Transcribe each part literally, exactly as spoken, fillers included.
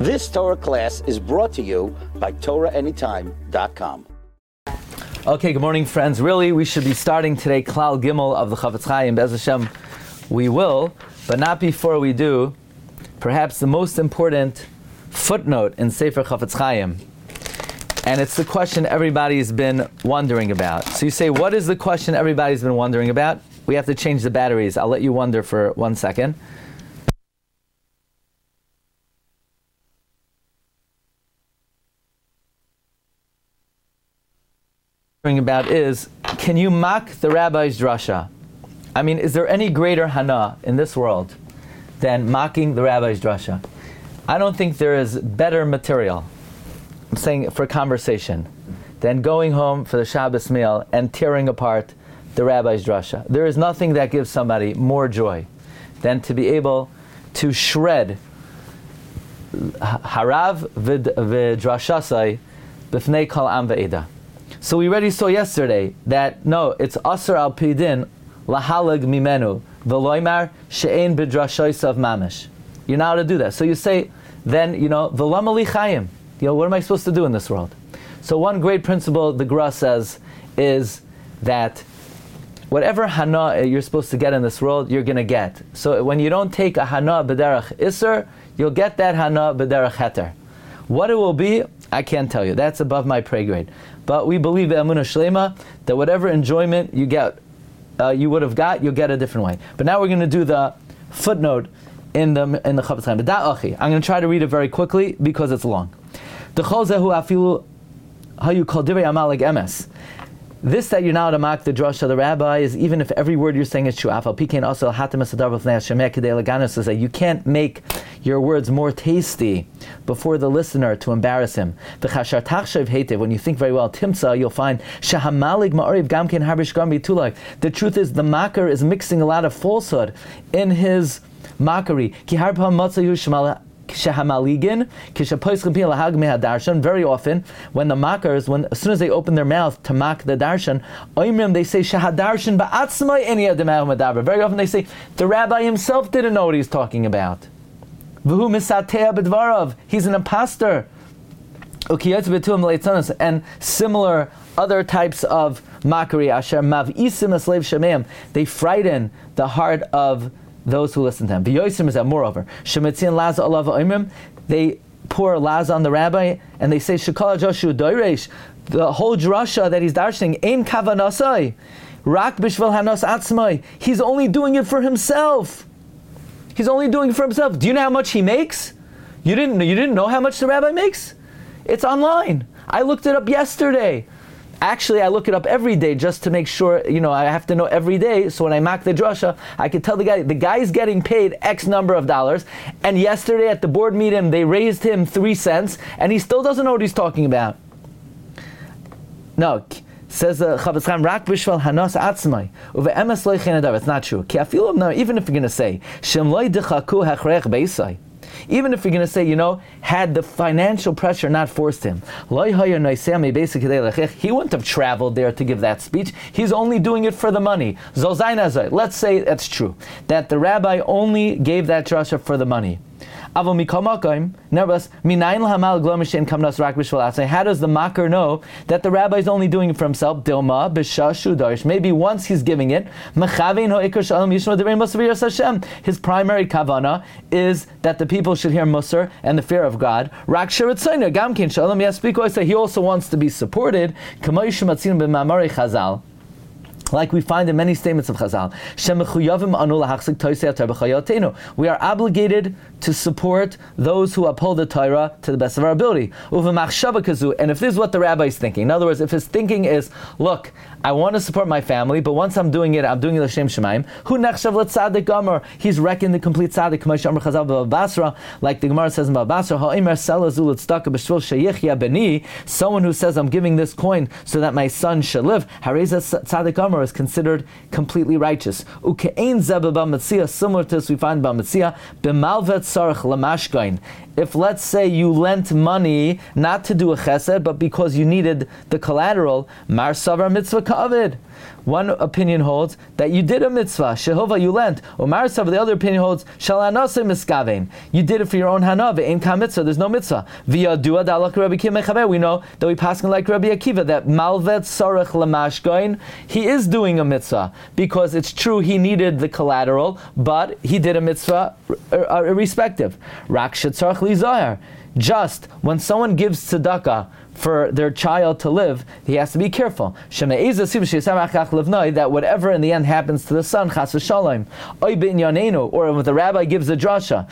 This Torah class is brought to you by Torah Anytime dot com. Okay, good morning, friends. Really, we should be starting today Klal Gimel of the Chafetz Chaim. Be'ez Hashem, we will, but not before we do, perhaps the most important footnote in Sefer Chafetz Chaim. And it's the question everybody's been wondering about. So you say, what is the question everybody's been wondering about? We have to change the batteries. I'll let you wonder for one second. About is, can you mock the rabbi's drasha? I mean, is there any greater hana in this world than mocking the rabbi's drasha? I don't think there is better material, I'm saying for conversation, than going home for the Shabbos meal and tearing apart the rabbi's drasha. There is nothing that gives somebody more joy than to be able to shred harav v'drashasai b'fnei kol am ve'eda. So we already saw yesterday that no, it's asur al pidin lahalag mimenu v'loymar she'ein b'drashosav mamish. You're not allowed to do that. So you say, then, you know, v'lama li chayim. You know, what am I supposed to do in this world? So one great principle the Gra says is that whatever hana you're supposed to get in this world, you're going to get. So when you don't take a hana b'derech iser, you'll get that hana b'derech heter. What it will be, I can't tell you. That's above my pay grade. But we believe in Emunah Shlema that whatever enjoyment you get, uh, you would have got, you'll get a different way. But now we're going to do the footnote in the in the Chafetz Chaim. I'm going to try to read it very quickly because it's long. The Chozehu afilu hayu kol divrei amal emes. This that you're now to mock the drasha of the rabbi is even if every word you're saying is true. Afal pikein also hatem esadar v'fnei Hashem kedei leganos is that you can't make your words more tasty before the listener to embarrass him. V'chashar tachshav heitev, when you think very well, timsa, you'll find shahamalig ma'ariv gamkein harbish gam b'tulak. The truth is the mocker is mixing a lot of falsehood in his mockery. Ki harpa matzayu shemala. Very often, when the mockers, when as soon as they open their mouth to mock the darshan, they say very often they say the rabbi himself didn't know what he's talking about. He's an imposter. And similar other types of mockery. They frighten the heart of those who listen to him. V'yosim is that moreover, shemetzian laza alav oimrim, they pour laza on the rabbi and they say shekala joshu doiresh, the whole drasha that he's darshaning ein kavanasai, rak b'shvel hanos atzmai. He's only doing it for himself. He's only doing it for himself. Do you know how much he makes? You didn't. You didn't know how much the rabbi makes? It's online. I looked it up yesterday. Actually, I look it up every day just to make sure, you know, I have to know every day, so when I mock the drasha, I can tell the guy, the guy's getting paid X number of dollars, and yesterday at the board meeting, they raised him three cents, and he still doesn't know what he's talking about. No, says the Chafetz Chaim, rak b'shvel hanos atzmai, uve'emes lo yichen adav. It's not true. Ki afilu, no, even if you're going to say, shem lo yidichaku hachrech beisai, even if you're going to say, you know, had the financial pressure not forced him, he wouldn't have traveled there to give that speech. He's only doing it for the money. Let's say that's true, that the rabbi only gave that drasha for the money. Nevertheless, how does the mocker know that the rabbi is only doing it for himself? Maybe once he's giving it, his primary kavana is that the people should hear Musar and the fear of God. He also wants to be supported, like we find in many statements of Chazal. We are obligated to support those who uphold the Torah to the best of our ability. And if this is what the rabbi is thinking, in other words, if his thinking is, look, I want to support my family, but once I'm doing it, I'm doing it l'shem shemaim. Hu nechshav l'tzadik gomer. He's reckoned the complete tzadik. K'may she'amar Chazal b'Bava Basra, like the Gemara says in Bava Basra, ha'omer selazu l'tzedakah b'shvil sheyichya b'ni. Someone who says, I'm giving this coin so that my son should live, hareza tzadik gomer, is considered completely righteous. Uke'ein zeh b'Bava Metzia, similar to this we find Bava Metzia, b'malvet sarach l'mashgain. If, let's say, you lent money not to do a chesed, but because you needed the collateral, mar savar mitzvah ka'avid. One opinion holds that you did a mitzvah, shehova, you lent. Omar Sav, the other opinion holds, shalanose miskavein, you did it for your own hana, ve'en ka mitzvah, there's no mitzvah. V'yadua dalak Rabbi Akiva mechaber, we know that we pass like Rabbi Akiva, that malvet sarech lamashgoin, he is doing a mitzvah, because it's true he needed the collateral, but he did a mitzvah uh, irrespective. Rak shetzarech li zahar, just when someone gives tzedakah for their child to live, he has to be careful. That whatever in the end happens to the son, chas v'shalom, or when the rabbi gives a drasha,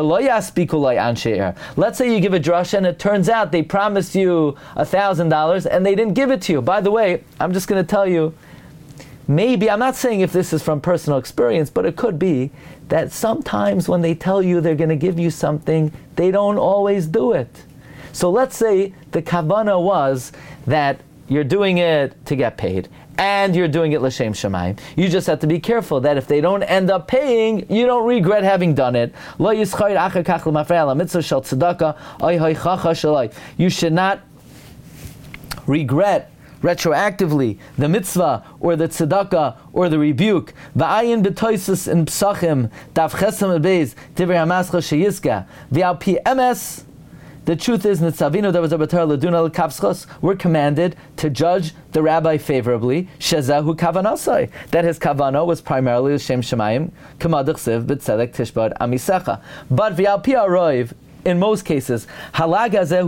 let's say you give a drasha and it turns out they promised you a thousand dollars and they didn't give it to you. By the way, I'm just going to tell you, maybe, I'm not saying if this is from personal experience, but it could be that sometimes when they tell you they're going to give you something, they don't always do it. So let's say the kavanah was that you're doing it to get paid, and you're doing it l'shem shamayim. You just have to be careful that if they don't end up paying, you don't regret having done it. You should not regret retroactively the mitzvah or the tzedakah or the rebuke. V'ayin b'toisus in psachim daf chesam beis divrei hamascha sheyizka v'al pi emes. The truth is, nitzavino davar laduna l'kavschos, we're commanded to judge the rabbi favorably. Shezahu kavanasai, that his kavana was primarily l'shem shemayim kamadach siv b'tzedek tishbad amisecha. But v'al pi aroiv, in most cases, most of the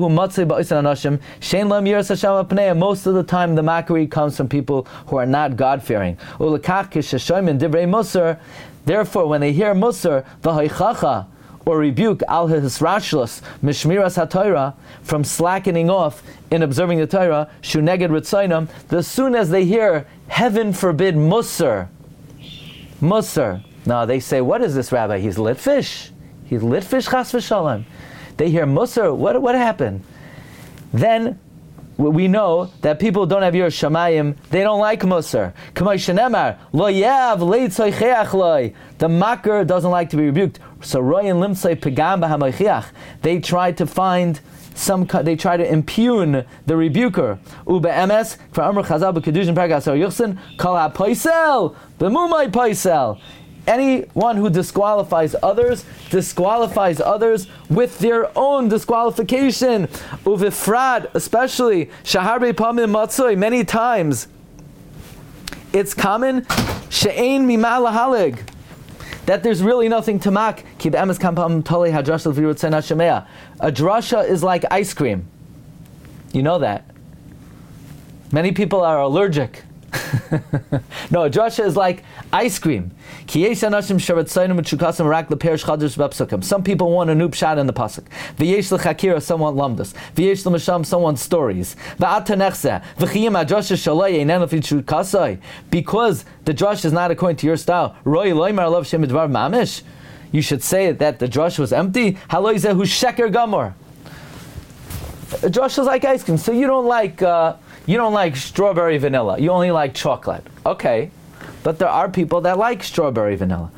time the mockery comes from people who are not God-fearing. Therefore, when they hear musar, v'haychacha, or rebuke al hisrashlos mishmiras haTorah, from slackening off in observing the Torah, shu neged ritzaynam, as soon as they hear heaven forbid musar, musar, now they say, what is this rabbi? He's lit fish. He's lit fish, chas v'shalom. They hear musar, what what happened? Then we know that people don't have your shamayim, they don't like musar. K'may shenemar, lo yav leitzaycheach loy. The mocker doesn't like to be rebuked. So royan limtzay pegam b'hamaychiach. They try to find some, they try to impugn the rebuker. Ube emes, for amr chazal b'kedushin paragas ar yuchsin, kol ha-poisel, b'mumay poisel. Anyone who disqualifies others, disqualifies others with their own disqualification. Uvifrad, especially, shaharbe pamim matzoi, many times, it's common, she'ein mima lahalig, that there's really nothing to mock. A drasha is like ice cream. You know that. Many people are allergic. No, a drasha is like ice cream. Some people want a new pshat in the pasuk. V'yesh l'chakira, some want lamdas. V'yesh l'masham, some want stories. Because the drush is not according to your style. You should say that the drush was empty. Sheker gamor. A drush is like ice cream, so you don't like. Uh, You don't like strawberry vanilla. You only like chocolate. Okay. But there are people that like strawberry vanilla.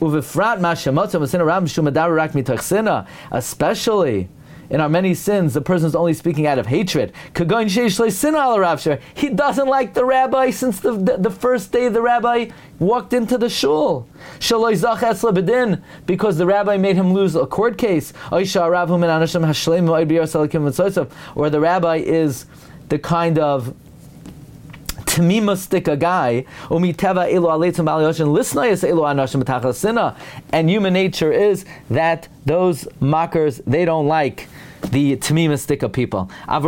Especially in our many sins, the person is only speaking out of hatred. He doesn't like the rabbi since the, the, the first day the rabbi walked into the shul. Because the rabbi made him lose a court case. Or the rabbi is the kind of tamimastika guy, and human nature is that those mockers, they don't like the tamimastika people,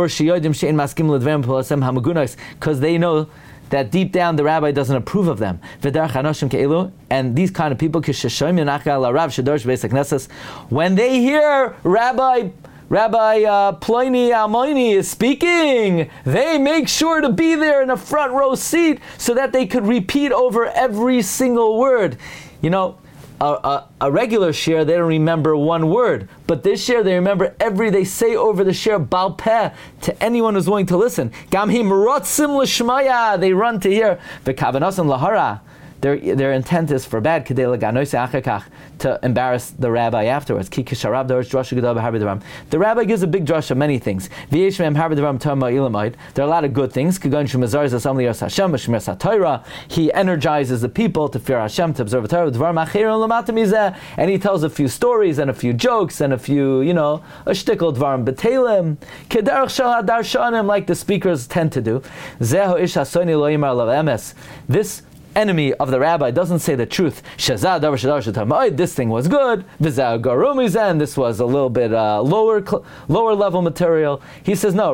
because they know that deep down the rabbi doesn't approve of them. And these kind of people, when they hear Rabbi Rabbi uh, Pliny Almoini is speaking, they make sure to be there in a front row seat so that they could repeat over every single word. You know, a, a, a regular share, they don't remember one word. But this share, they remember every, they say over the share, Baal Peh, to anyone who's willing to listen. Gamhim rotzim l'shmaya, they run to hear. V'kavanasim lahara. their their intent is for bad, to embarrass the rabbi afterwards. The rabbi gives a big drush of many things. There are a lot of good things. He energizes the people to fear Hashem, to observe Torah. And he tells a few stories and a few jokes and a few, you know, a shtickle dvarim betelim, like the speakers tend to do. This enemy of the rabbi doesn't say the truth. This thing was good, and this was a little bit uh, lower lower level material. He says no.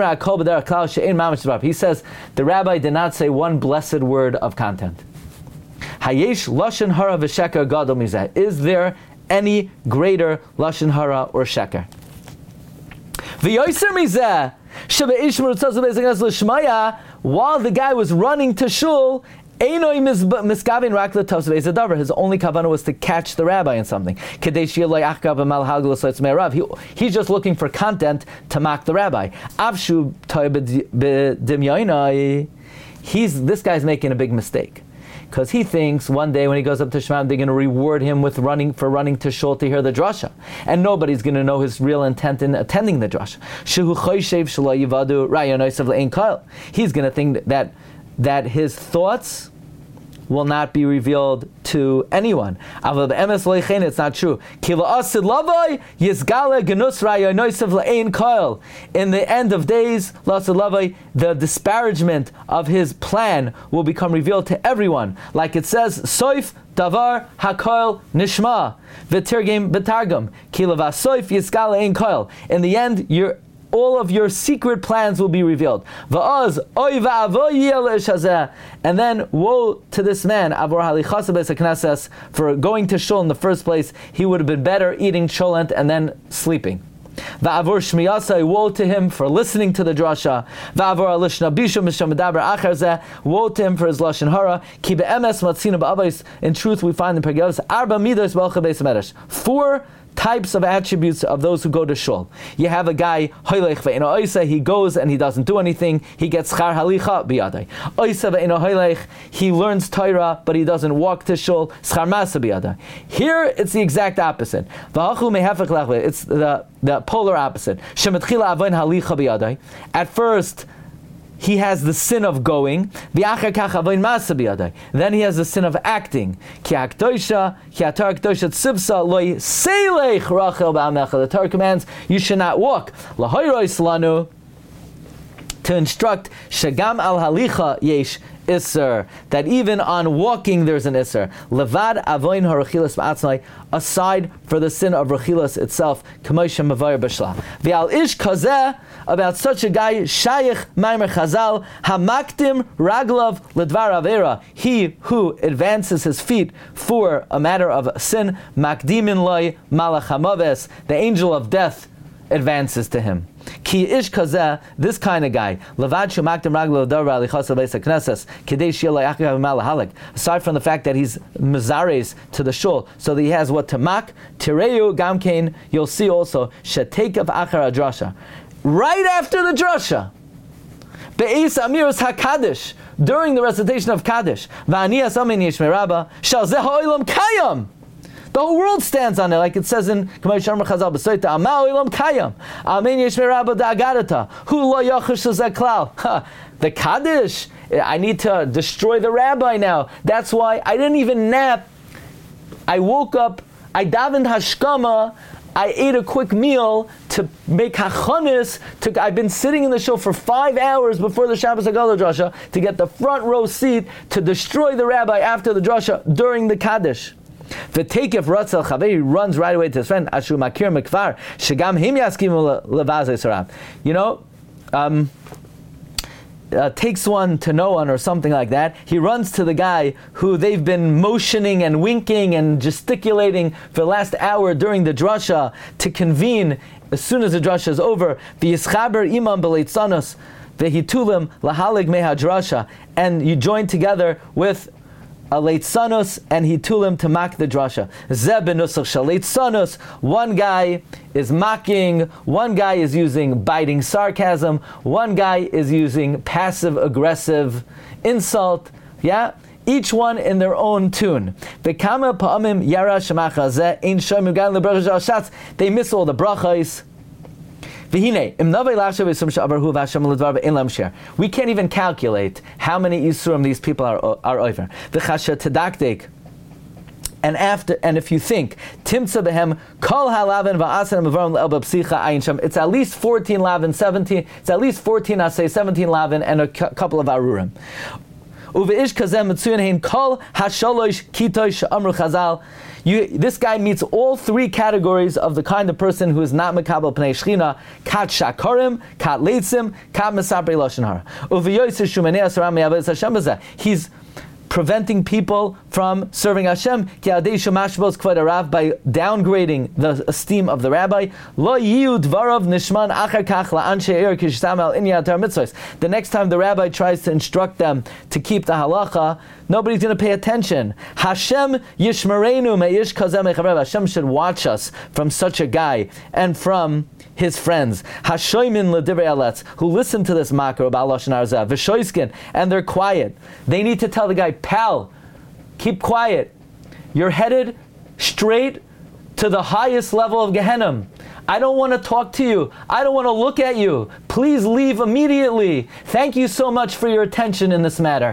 He says the rabbi did not say one blessed word of content. Is there any greater lashon hara or sheker? While the guy was running to shul, his only kavanah was to catch the rabbi in something. He, he's just looking for content to mock the rabbi. He's, this guy's making a big mistake. Because he thinks one day when he goes up to Shemam, they're going to reward him with running for running to shul to hear the drasha, and nobody's going to know his real intent in attending the drasha. He's going to think that that his thoughts will not be revealed to anyone. It's not true. In the end of days, the disparagement of his plan will become revealed to everyone. Like it says, Soif davar hakoil nishma v'tirgim b'targum kilava soif yiskala ein koil. In the end, you're all of your secret plans will be revealed. And then, woe to this man for going to shul in the first place. He would have been better eating cholent and then sleeping. Woe to him for listening to the drasha. Woe to him for his lashon hara. In truth, we find in Pergeos four types of attributes of those who go to shul. You have a guy, he goes and he doesn't do anything, he gets schar halicha biyadai. He learns Torah, but he doesn't walk to shul, schar masa biyadai. Here, it's the exact opposite. It's the, the polar opposite. At first, he has the sin of going. Then he has the sin of acting. The Torah commands you should not walk. To instruct shagam al halicha yesh isser, that even on walking there's an isser. Levad avoin harachilas ba'atzmai, aside for the sin of rachilas itself. K'moshe mavayir b'shla. V'al ish kazeh, about such a guy, shayich maimer chazal hamaktim raglav ledvar avera, he who advances his feet for a matter of sin, makdimin loy malach hamaves, the angel of death advances to him. Ki ish kazeh, this kind of guy, levad shumaktim raglav ledvar alichas beis haknesses, kidei shiyalei achgav malahalik. Aside from the fact that he's mezares to the shul, so that he has what to mak, tireu gamkein, you'll see also shetekav achar adrasha. Right after the drasha, be'es amiros hakadish, during the recitation of Kaddish, va'aniyas amin yishmei rabba, shal zeh ha'olam kayam. The whole world stands on it, like it says in K'may Sharma Chazal B'Soita, Ama Olam Kayam, Amin Yishmei Rabba Da'agadata, Hu Lo Yachush Zeh Klal. The Kaddish, I need to destroy the rabbi now. That's why I didn't even nap. I woke up, I davened Hashkama, I ate a quick meal to make hachonis. To, I've been sitting in the show for five hours before the Shabbos Haggadah drasha to get the front row seat to destroy the rabbi after the drasha during the Kaddish. The V'tekef Ratzal Chavei runs right away to his friend Ashu Makir Mikvar Shagam Him Yaskim Levazei Sarab. You know, um, uh, takes one to know one or something like that. He runs to the guy who they've been motioning and winking and gesticulating for the last hour during the drasha to convene as soon as the drasha is over. V'yischaber imam b'leitzanos v'hitulim lahalig mehadrasha, and you join together with a leitzanos and hitulim to mock the drasha. Zeh benusach shel leitzanos. One guy is mocking, one guy is using biting sarcasm, one guy is using passive aggressive insult. Yeah, each one in their own tune. They miss all the brachos. We can't even calculate how many Yisurim these people are, are over. And after, and if you think, Timtza behem kol halaven va'asan mevarim le'elba psicha ayin sham, it's at least fourteen lavin, seventeen, it's at least fourteen, I say seventeen lavin, and a cu- couple of arurim. Uveish kazem mitzuyin hein kol hashalosh kitosh amru chazal. You, this guy meets all three categories of the kind of person who is not mekabel pnei shchina: kat shakarim, kat leitzim, kat mesapri lashon hara. Uveyoyser shumanei asaram me'avedes Hashem b'zeh. He's preventing people from serving Hashem by downgrading the esteem of the rabbi. The next time the rabbi tries to instruct them to keep the halacha, nobody's going to pay attention. Hashem yishmarenu me'ish kazeh mechavev. Hashem should watch us from such a guy and from his friends. Hashoimin l'divrei aletz, who listen to this makar about lashon hara, v'shoiskin, and they're quiet. They need to tell the guy, pal, keep quiet. You're headed straight to the highest level of Gehenna. I don't want to talk to you. I don't want to look at you. Please leave immediately. Thank you so much for your attention in this matter.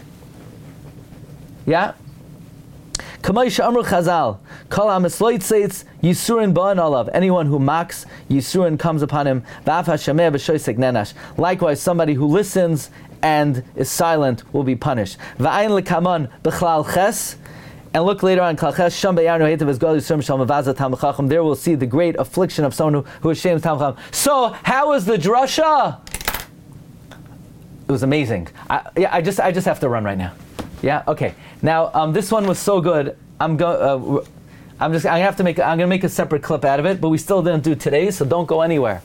Yeah? Kamaisha Amru Chazal, Kol HaMisloitzeitz Yisurin Ba'an Olav. Anyone who mocks, Yisurin comes upon him. V'af HaShameh V'shoisek Nenash. Likewise, somebody who listens and is silent will be punished. V'ayin L'kaman B'chlal Ches. And look later on, Klal Ches, Sham Be'yarnu Heitav Ezgol Yisurim Shal Mavazat Talmid Chacham. There we'll see the great affliction of someone who, who is shamed Talmid Chacham. So, how was the drasha? It was amazing. I, yeah, I just I just have to run right now. Yeah. Okay. Now um, this one was so good. I'm go. Uh, I'm just. I have to make. I'm going to make a separate clip out of it. But we still didn't do today, so don't go anywhere.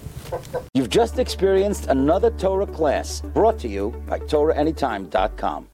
You've just experienced another Torah class brought to you by Torah Anytime dot com.